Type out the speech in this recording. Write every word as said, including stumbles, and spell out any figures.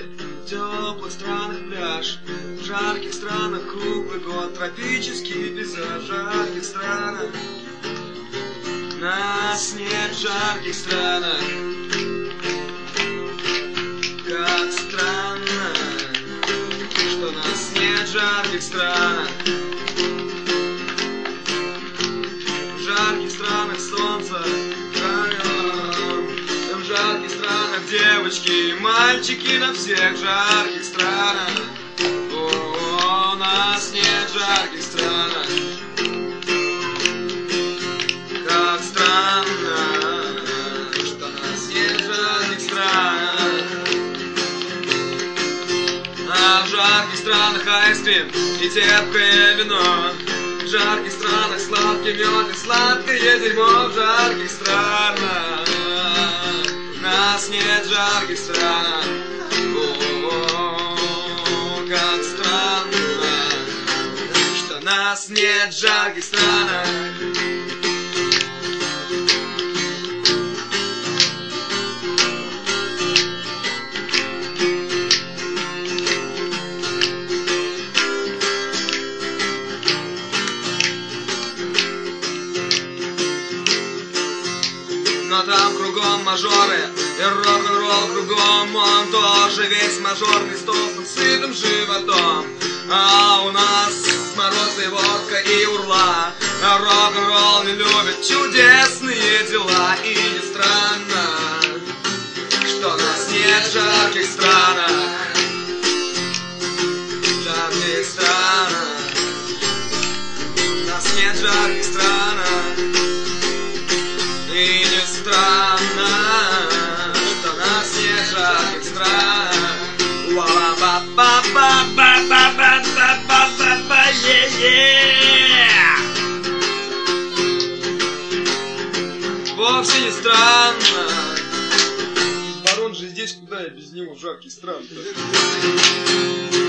В теплых странах пляж, в жарких странах круглый год, тропический пейзаж. В жарких странах нас нет, в жарких странах. Как странно, что нас нет в жарких странах. В жарких странах солнце жарко, в жарких странах девочки и мальчики на всех жарких странах. О, нас нет в жарких странах. Как странно, что нас нет в жарких странах. А в жарких странах айскрим и терпкое вино. В жарких странах сладкий мед и сладкое дерьмо. В жарких странах нас нет в жарких странах. О, как странно, что нас нет в жарких странах. Но там кругом мажоры и рок-н-ролл кругом. Он тоже весь мажорный, с толстым сытым животом. А у нас морозная водка и урла. А рок-н-ролл не любит чудесные дела. И не странно, что нас нет в жарких странах. В жарких странах нас нет в жарких странах. И не странно, что нас нет в жарких странах. Вовсе не странно. Барон же здесь, куда я без него в жарких странах.